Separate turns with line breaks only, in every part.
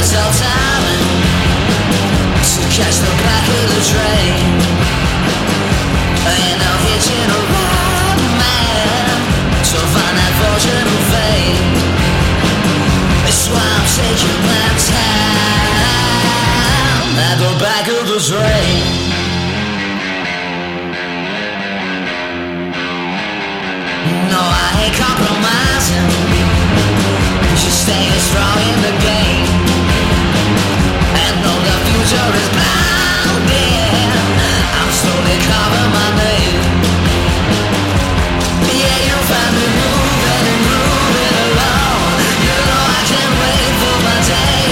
myself timing to catch the back of the train. Ain't no hitching a ride, man, to find that fortune and fame. That's why I'm taking my time at the back of the train. No, I ain't compromising, just staying strong in the game. And though the future is blinding, I'm slowly carving my name. Yeah, you'll find me moving and grooving along. You know I can't wait for my day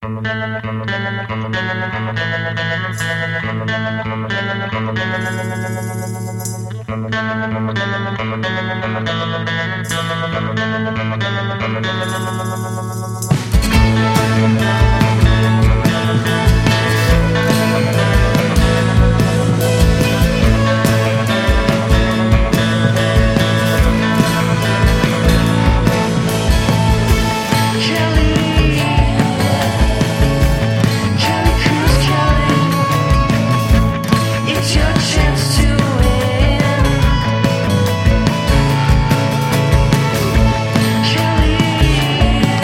Kelly,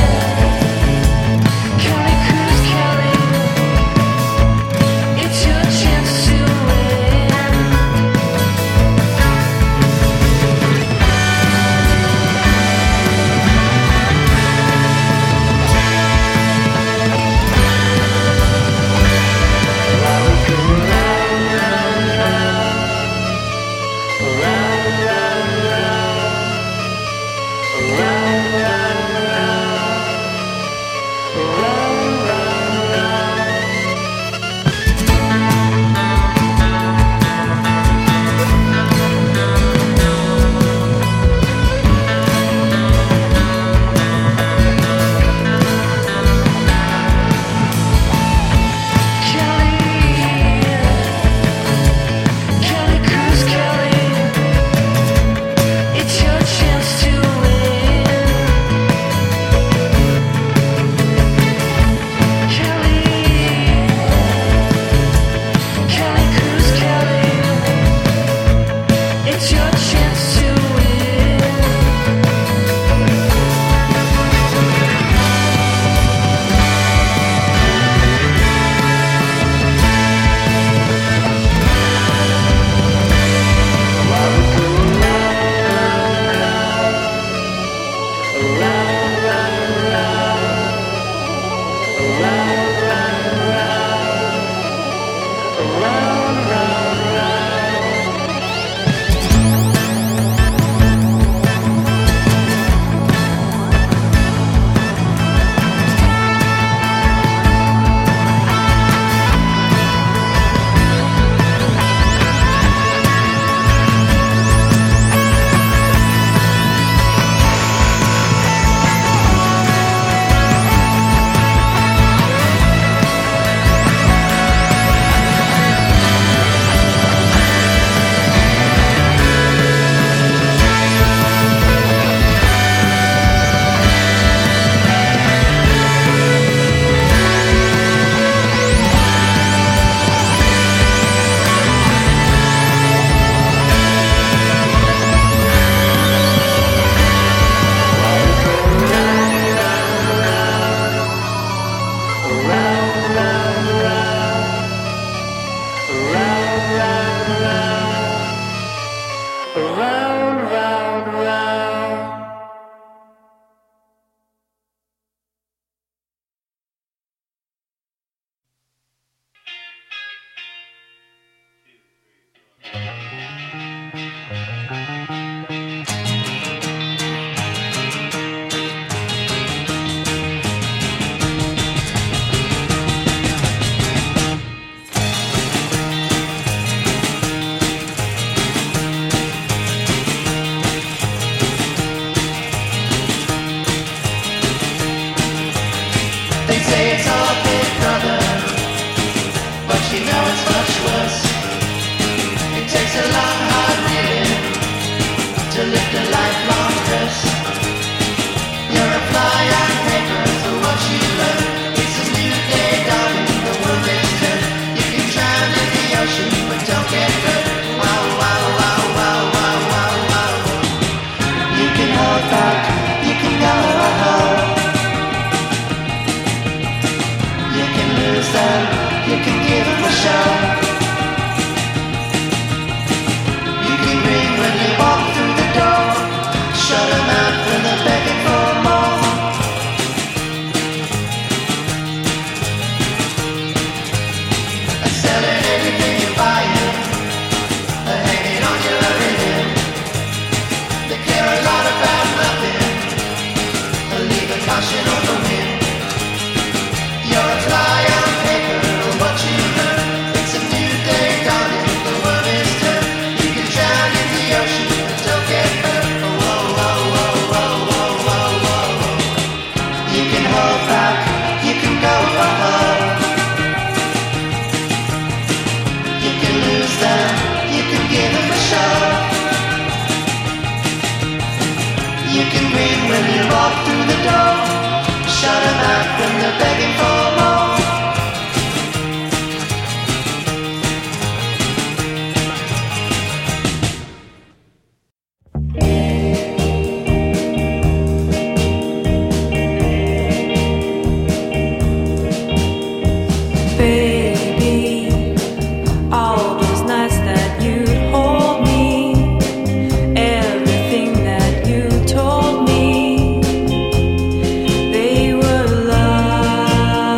can hold back, you can go for home. You can lose them, you can give them a show. You can grin when you walk through the door, shut them out when they're begging for more.
They were love.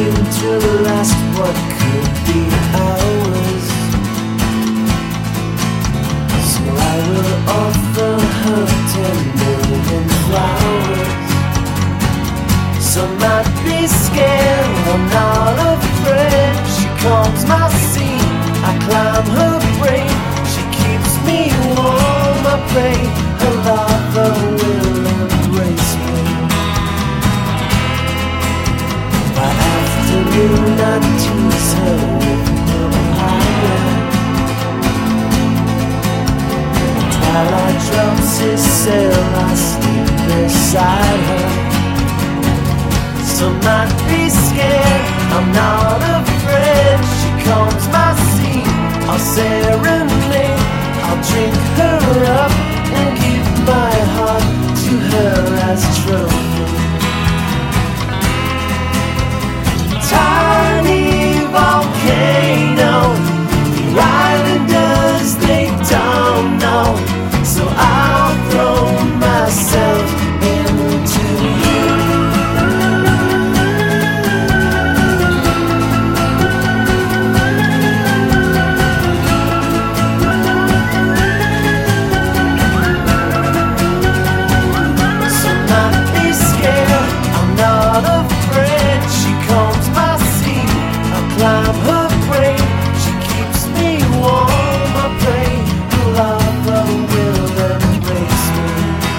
seem to last what could be hours. So I will offer her 10 million flowers. Some might be scared, I'm not afraid. She calms my seat, I climb her brain. She keeps me warm, I pray her lover will embrace me. By afternoon I tease her with papaya. Twilight drops his sail, I sleep beside her. Some might be scared, I'm not afraid. She calms my seat, I'll serenade. I'll drink her up and give my heart to her as trophy. Tiny volcano, the islanders, they don't know. So I'll throw myself into you. Climb her brain, she keeps me warm. I pray her lover will embrace me.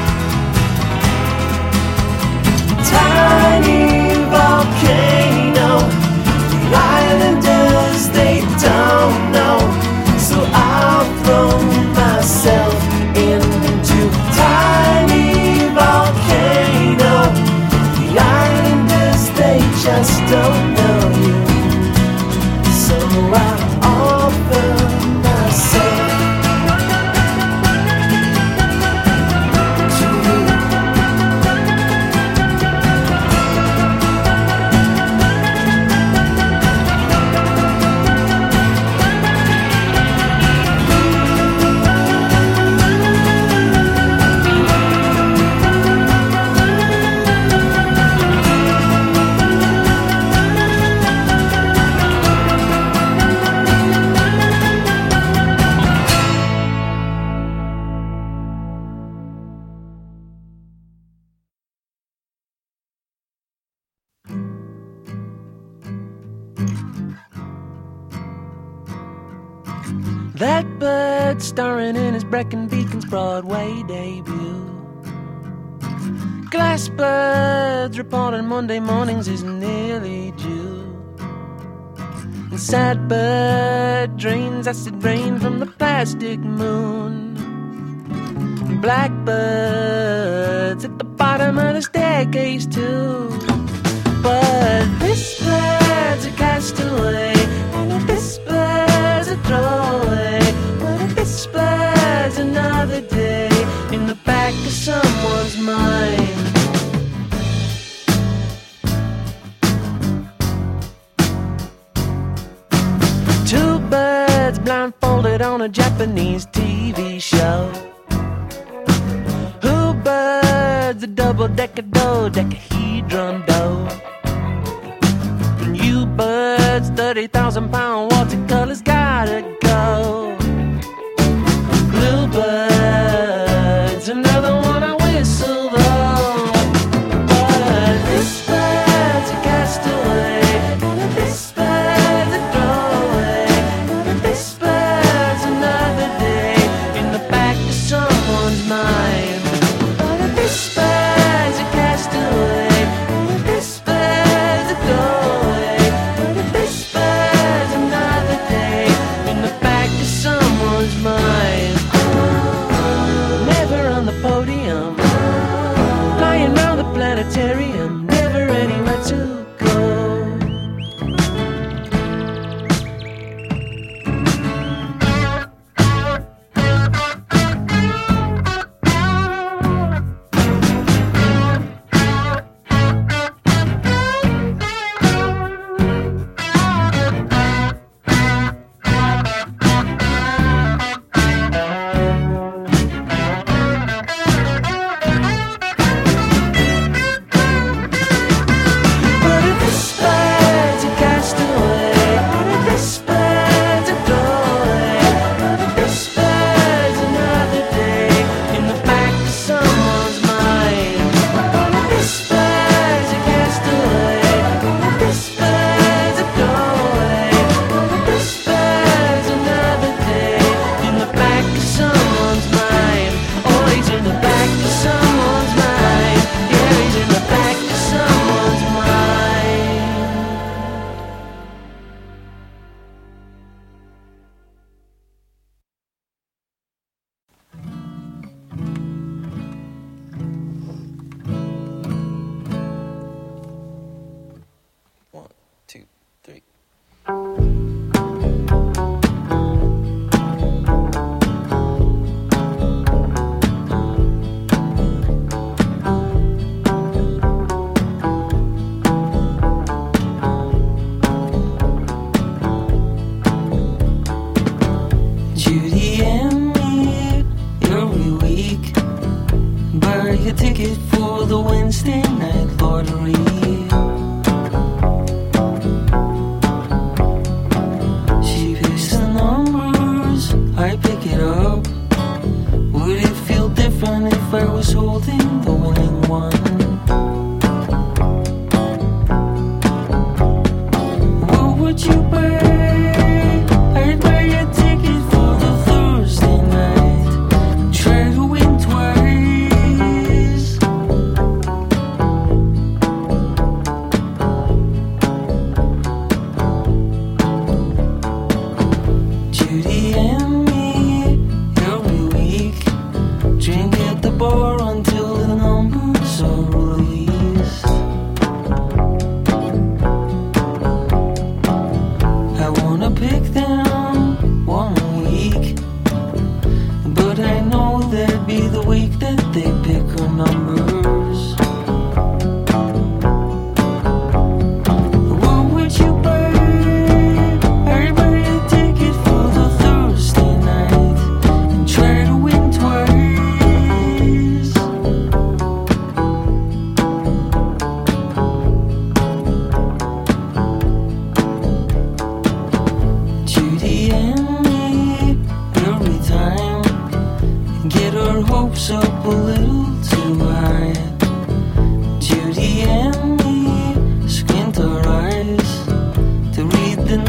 Tiny volcano, the islanders, they don't know. So I'll throw myself into tiny volcano. The islanders, they just don't know you. So I offer myself to you.
That bird starring in his Brecon Beacon's Broadway debut. Glassbirds reporting Monday mornings is nearly due. And sad bird drains acid rain from the plastic moon. Blackbirds at the bottom of the staircase too. But this bird's a castaway, and this bird's a throwaway. But this bird's another day in the back of someone's mind. Two birds blindfolded on a Japanese TV show. Who birds a double-decker dodecahedron dough. And you birds, 30,000-pound watercolors gotta go. Bluebirds, another one I whistle though. But this bird's a castaway, and this bird's a throwaway. But this bird's another day in the back of someone's mind. But this bird's a castaway, and this bird's a throwaway. But this bird's another day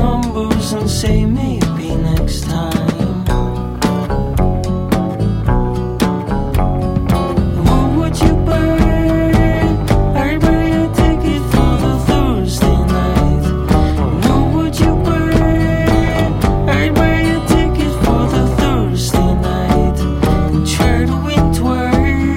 mumbles and say maybe next time. What would you burn? I'd buy a ticket for the Thursday night. What would you burn? I'd buy a ticket for the Thursday night and try to win twice.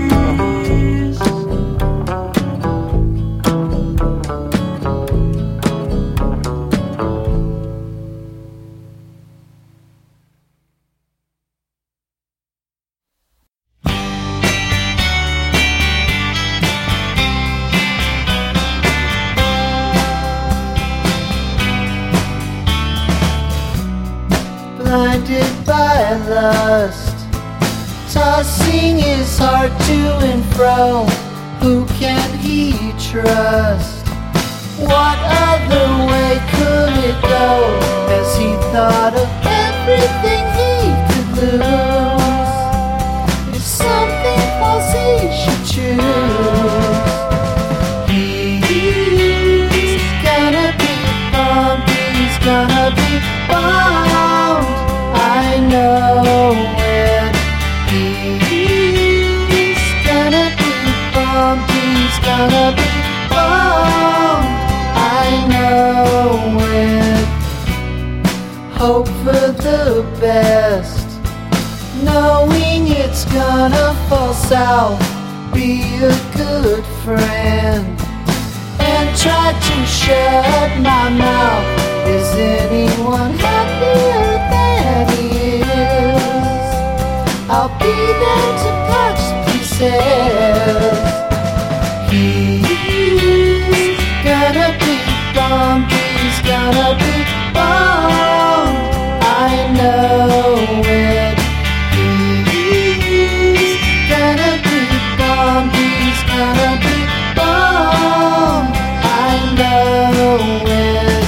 Blinded by lust, tossing his heart to and fro. Who can he trust? What other way could it go? As he thought of everything he could lose, if something false he should choose. He's gonna be bummed, he's gonna be bummed, I know it. He's gonna be bummed, he's gonna be bummed, I know it. Hope for the best, knowing it's gonna fall south. Be a good friend and try to shut my mouth. Is anyone happier than he is? I'll be there to catch pieces. He's gonna be bummed, he's gonna be bummed, I know it. He's gonna be bummed, he's gonna be bummed, I know it.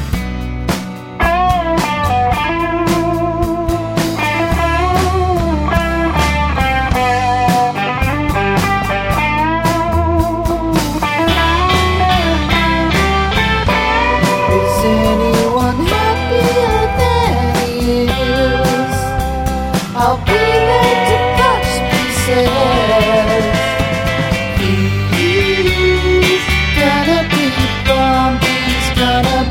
Is anyone happier than he is? I'll be there to catch pieces. He's gonna be bummed, he's gonna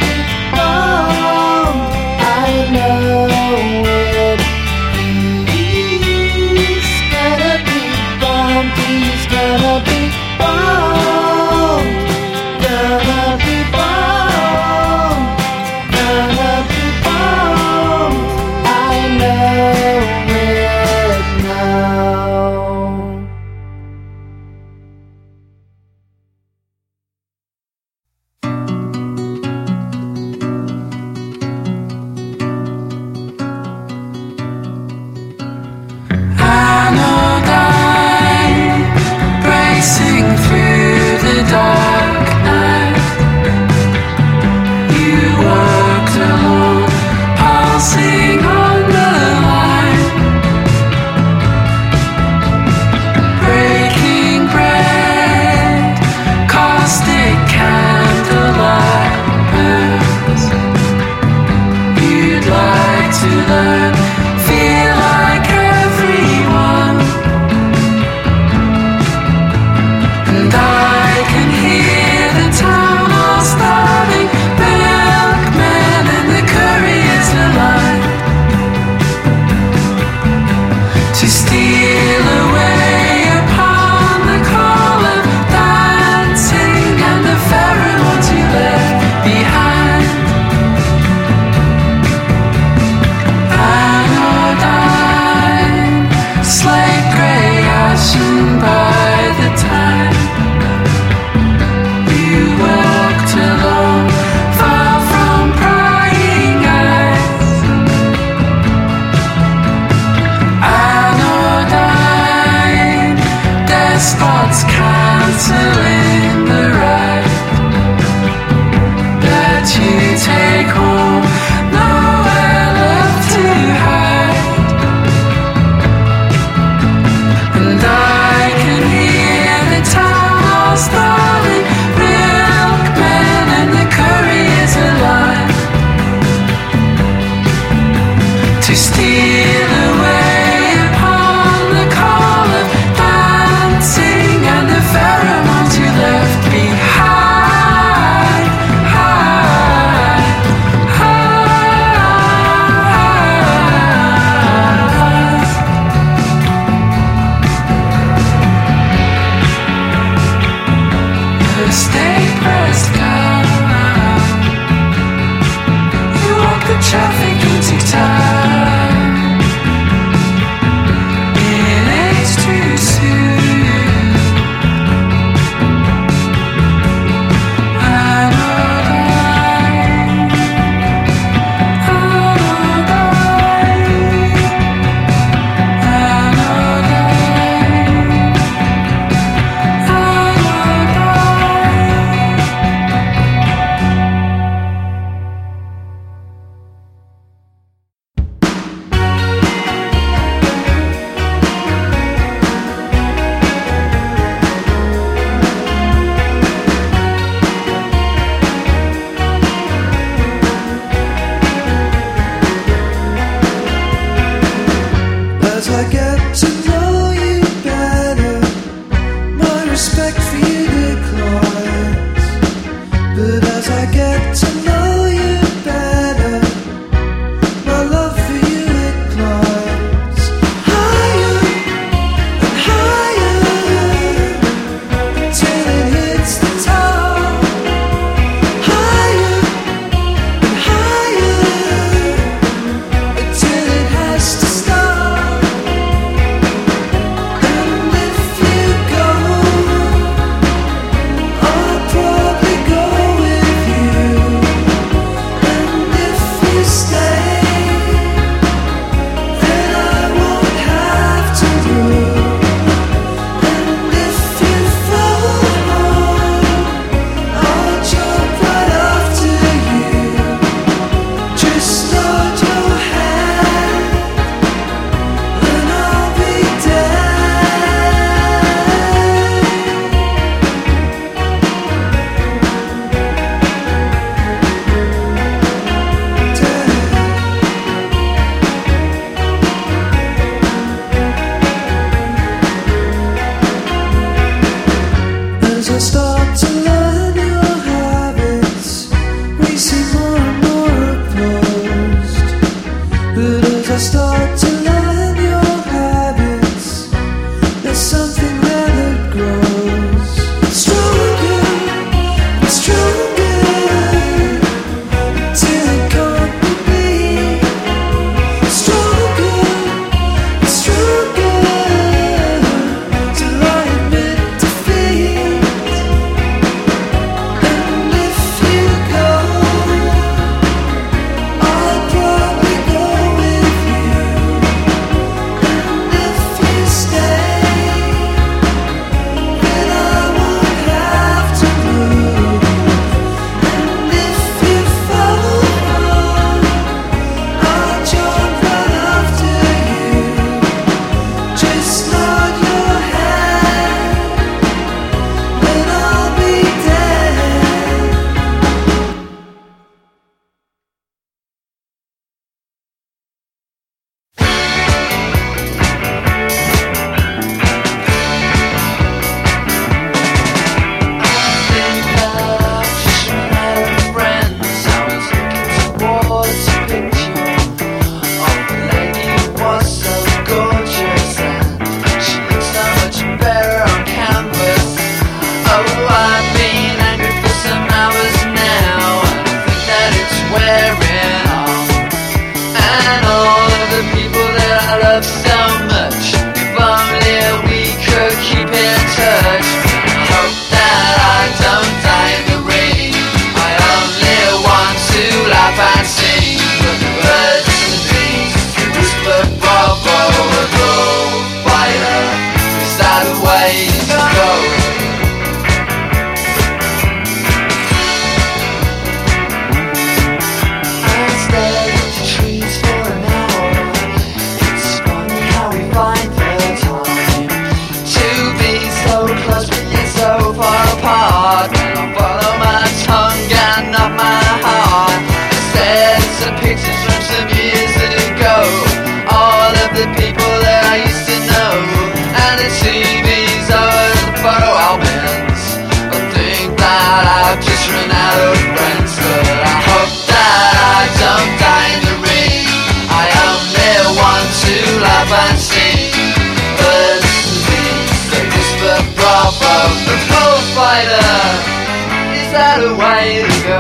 the way to go?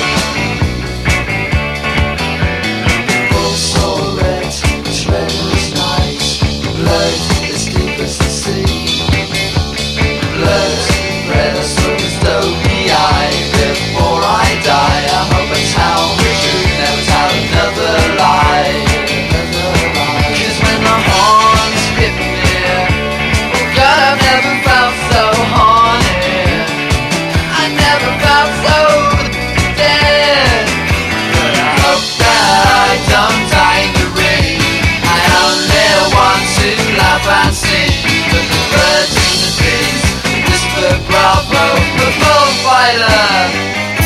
Full soul red, as red as night, blood as deep as the sea. Blood, red as swimmers dopey eye. Before I die, I hope I tell the truth, never tell another lie. Cause when the horns hit me, oh God, I've never felt so haunted. I never felt so dead. But I hope that I don't die in the rain. I only want to laugh and sing. But the birds in the trees whisper bravo, the bullfighter.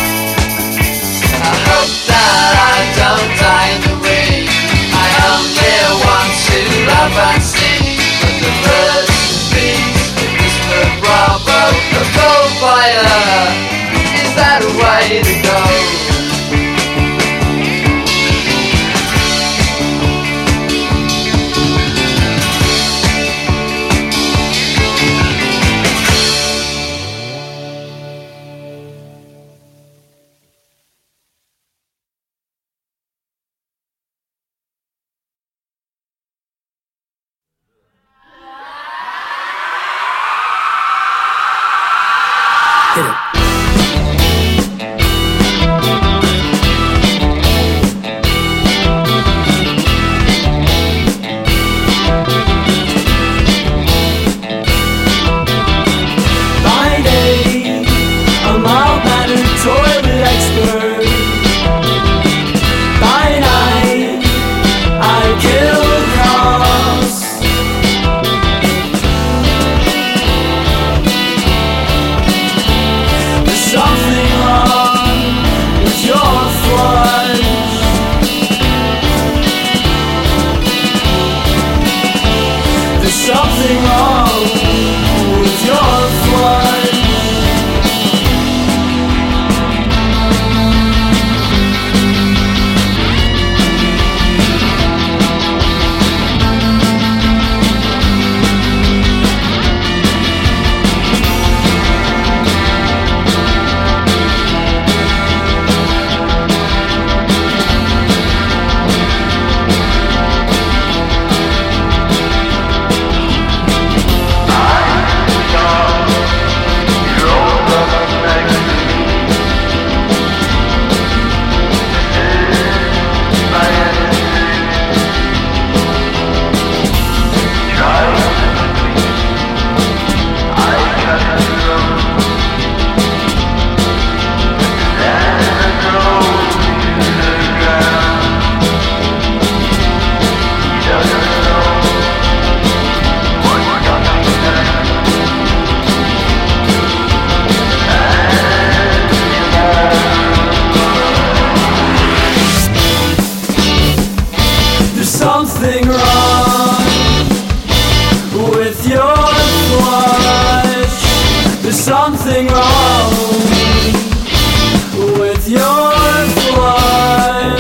I hope that I don't die in the rain. I only want to laugh and sing. But the birds in the trees whisper bravo, the bullfighter. Is that a way to go?
Something wrong with your flesh.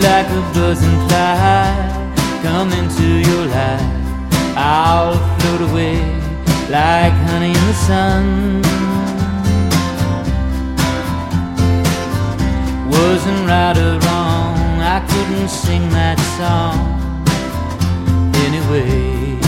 like a buzzing fly come into your life. I'll float away like honey in the sun. Wasn't right or wrong, I couldn't sing that song anyway.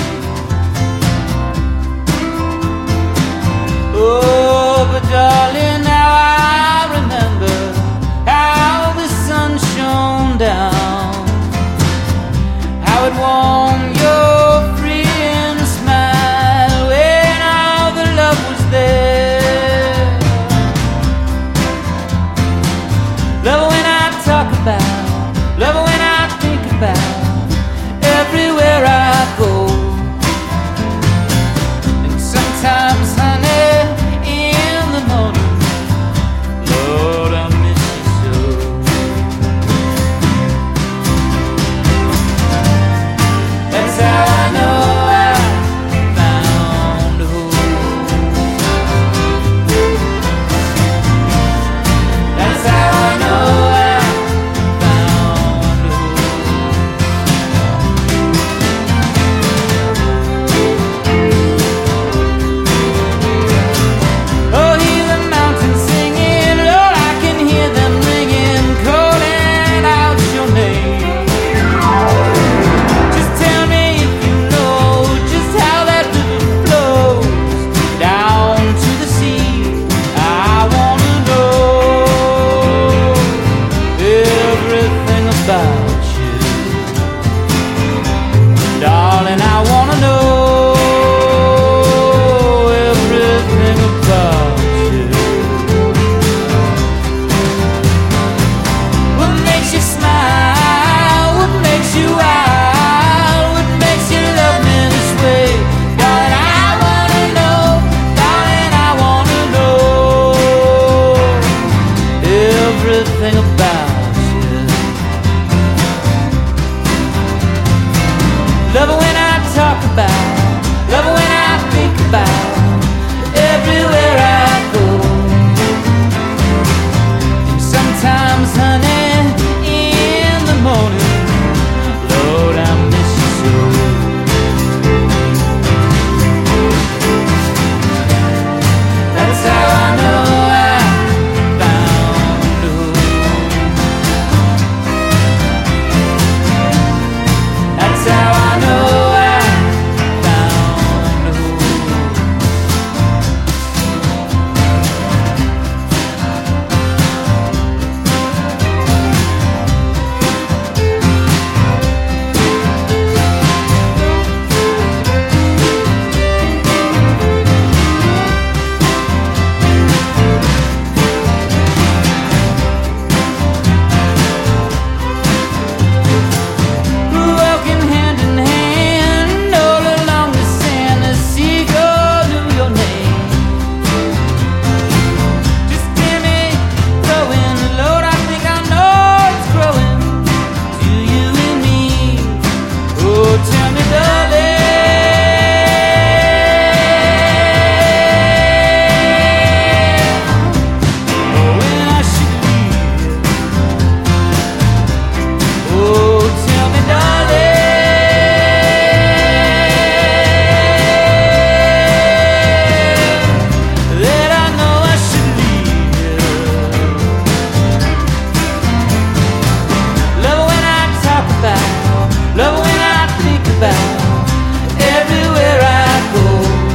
Oh, but darling, now I remember how the sun shone down, how it warmed your freeing smile when all the love was there. Love when I talk about, love when I think about, everywhere I go. And sometimes, honey, in the morning, Lord, I miss you so. That's how I know I found a home. That's how I know I found a home. Oh, hear the mountains singing, Lord, I can hear them ringing, calling out your name. Just tell me if you know just how that river flows down to the sea. I wanna know everything about you, darling. I wanna know everything about you. What makes you smile? What makes you wild? What makes you love me this way? Darling, I wanna know. Darling, I wanna know everything about you. Love it when I talk about, love it when I think about, everywhere I go. And sometimes, honey, in the morning, Lord, I miss you so. That's how I know I found a home. That's how I know I found a home. Walking hand in hand all along the sand, a seagull knew your name. Just hear me growing, Lord, I think I know it's growing to you and me. Oh, tell me, darling, oh, when I should leave. Oh, tell me, darling, that I know I should leave you. Love when I talk about, love when I think about, everywhere I go.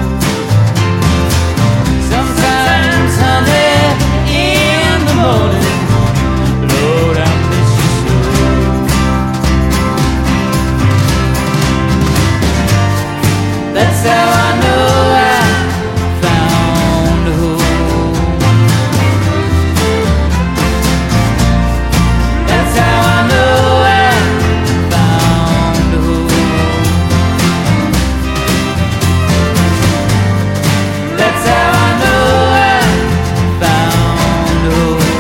Sometimes, honey, in the morning, Lord, I miss you so. That's how I know I found a home. That's how I know I found a home. That's how I know I found a home.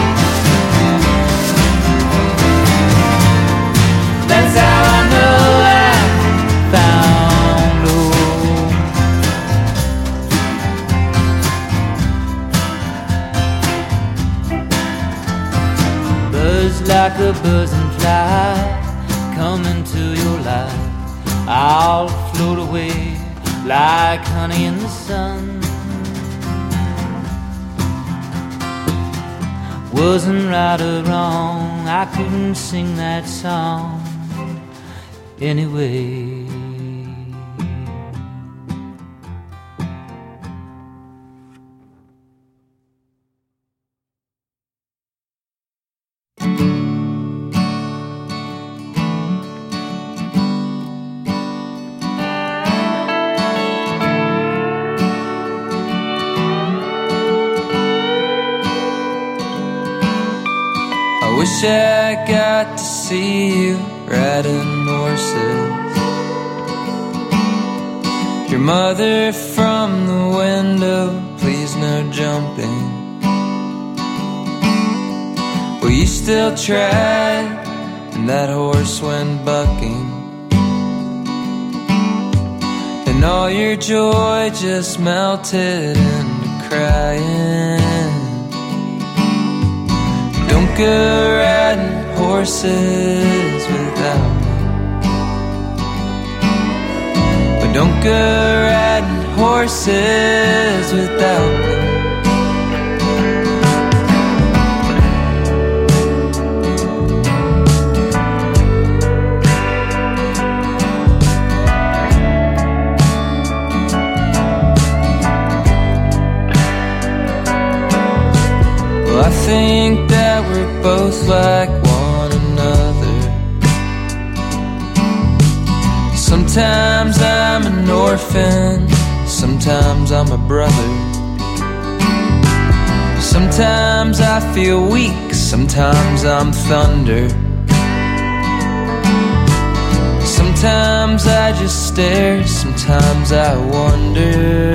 That's how I know I found a home. Buzz like a buzzing fly I'll float away like honey in the sun. Wasn't right or wrong, I couldn't sing that song anyway. Wish I got to see you riding horses. Your mother from the window, please no jumping. Well, you still tried, and that horse went bucking. And all your joy just melted into crying. Don't go riding horses without me. But don't go riding horses without me. Well, I think that we're both like one another. Sometimes I'm an orphan, sometimes I'm a brother. Sometimes I feel weak, sometimes I'm thunder. Sometimes I just stare, sometimes I wonder.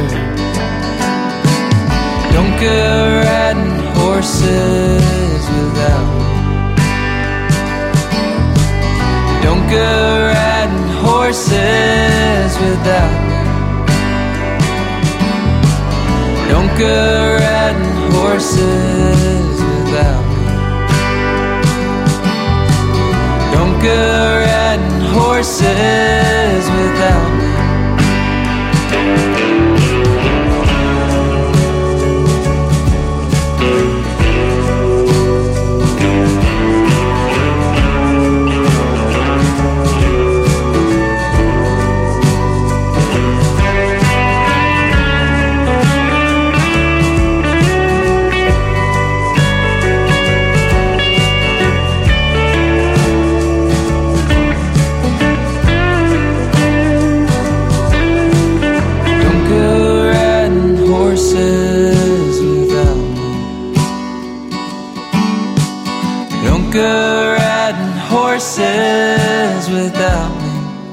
Don't go riding horses without me. Don't go riding horses without me. Don't go riding horses without me. Don't go riding horses without me. Horses without me. Don't go riding horses without me.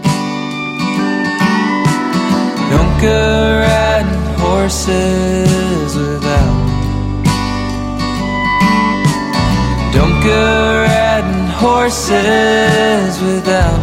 Don't go riding horses without me. Don't go riding horses without me.